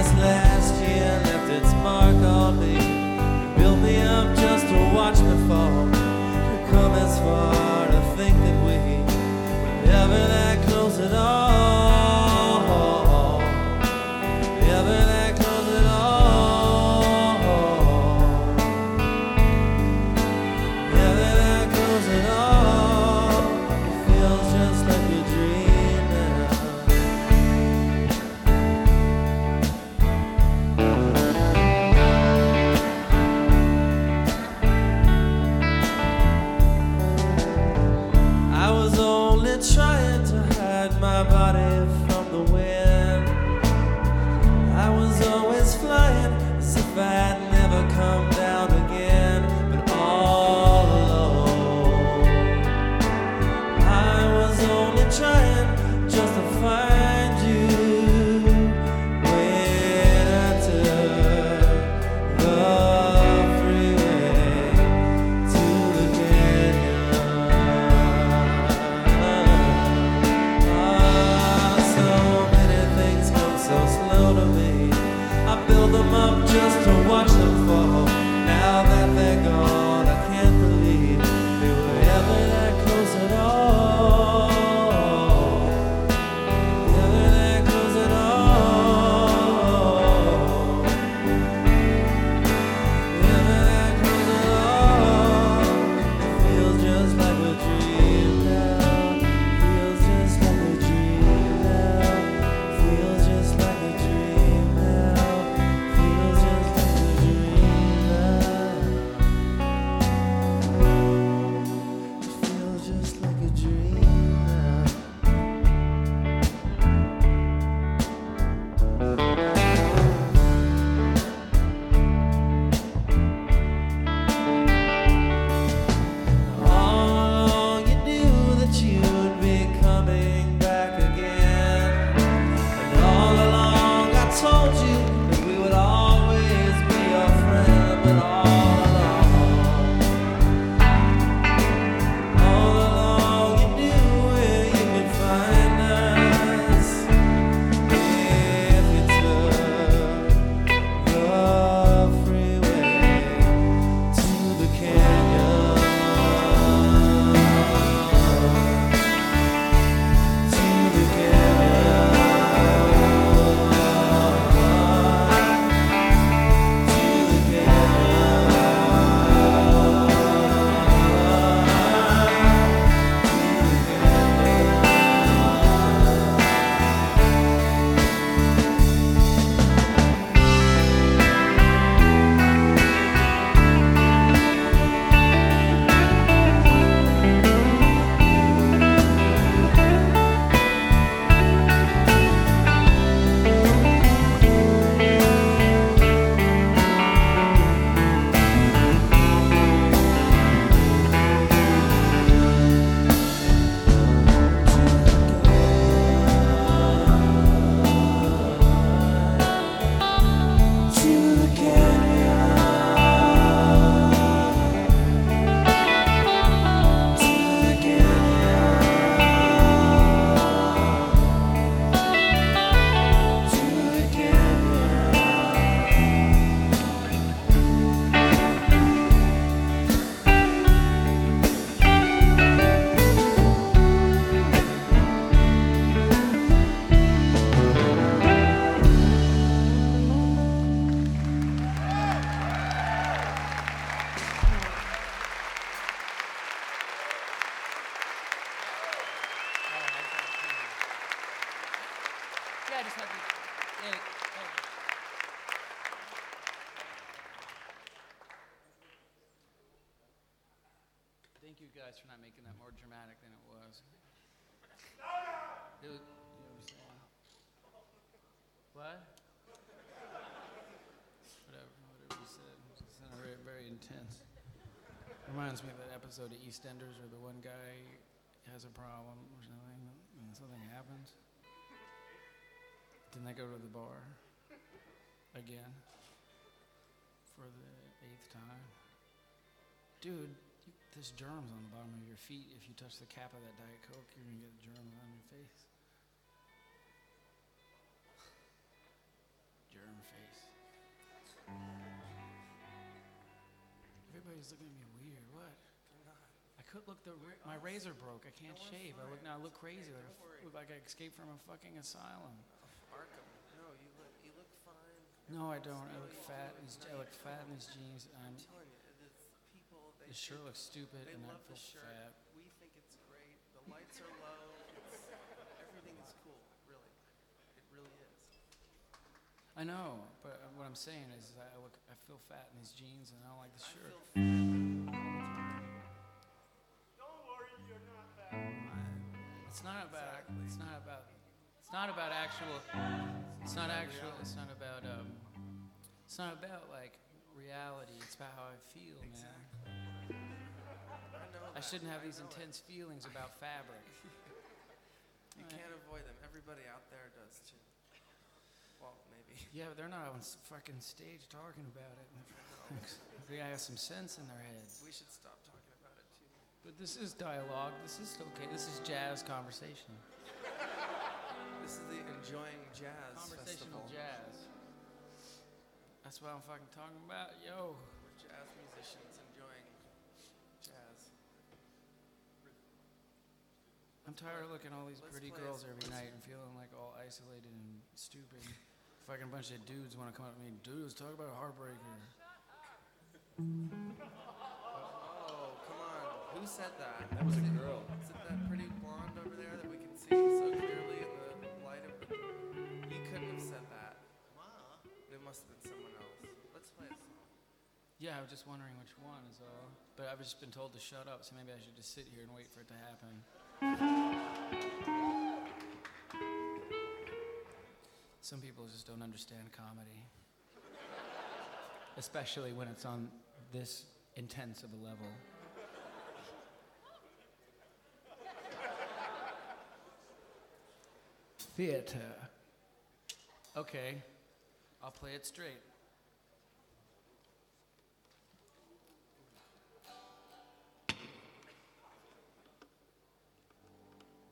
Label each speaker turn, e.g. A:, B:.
A: Thank you guys for not making that more dramatic than it was. You know what I'm saying? What? Whatever you said. It's very, very intense. Reminds me of that episode of EastEnders where the one guy has a problem or something, and something happens. Then they go to the bar again for the 8th time. Dude, there's germs on the bottom of your feet. If you touch the cap of that Diet Coke, you're going to get germs on your face. Germ everybody's looking at me weird. What?
B: They're not.
A: I could look my razor broke. I can't
B: No,
A: shave.
B: fine.
A: I look crazy.
B: Okay,
A: I
B: don't worry.
A: look like I escaped from a fucking asylum.
B: Arkham. No, you look fine.
A: No, I don't. I
B: No,
A: look
B: you
A: fat.
B: do.
A: I
B: No,
A: look
B: you
A: fat in
B: don't.
A: these jeans.
B: I'm telling you, it's people. They
A: This shirt
B: think-
A: looks stupid,
B: They
A: and I
B: love the
A: feel
B: shirt.
A: fat.
B: We think it's great. The lights are low. Everything is cool. Really, it really is.
A: I know, but what I'm saying is, I feel fat in these jeans, and I don't like the
B: I
A: shirt.
B: feel fat all the time.
C: Don't worry, you're not bad.
A: It's not about.
B: Exactly.
A: It's not about. It's not about actual. It's not actual. It's not about. It's not about like reality. It's about how I feel, man.
B: Exactly. I know
A: I
B: that.
A: shouldn't have these
B: know it.
A: intense feelings about fabric.
B: You can't avoid them. Everybody out there does too. Well, maybe.
A: Yeah, but they're not on fucking stage talking about it. They have some sense in their heads.
B: We should stop talking about it too.
A: But this is dialogue. This is okay. This is jazz conversation.
B: This is the Enjoying Jazz
A: Conversational
B: Festival.
A: jazz. That's what I'm fucking talking about. Yo.
B: We're jazz musicians enjoying jazz.
A: I'm tired of looking at all these
B: Let's
A: pretty
B: play
A: girls
B: some-
A: every night and feeling like all isolated and stupid. Fucking bunch of dudes want to come up to me. Dudes, talk about a heartbreaker.
B: Oh, come on. Who said that?
C: That was a girl.
B: Is it that pretty blonde over there that we can see so clearly in the light of the... You couldn't have said that. It must have been someone else. Let's play a song.
A: Yeah, I was just wondering which one is all. But I've just been told to shut up, so maybe I should just sit here and wait for it to happen. Some people just don't understand comedy. Especially when it's on this intense of a level. Theater. Okay, I'll play it straight.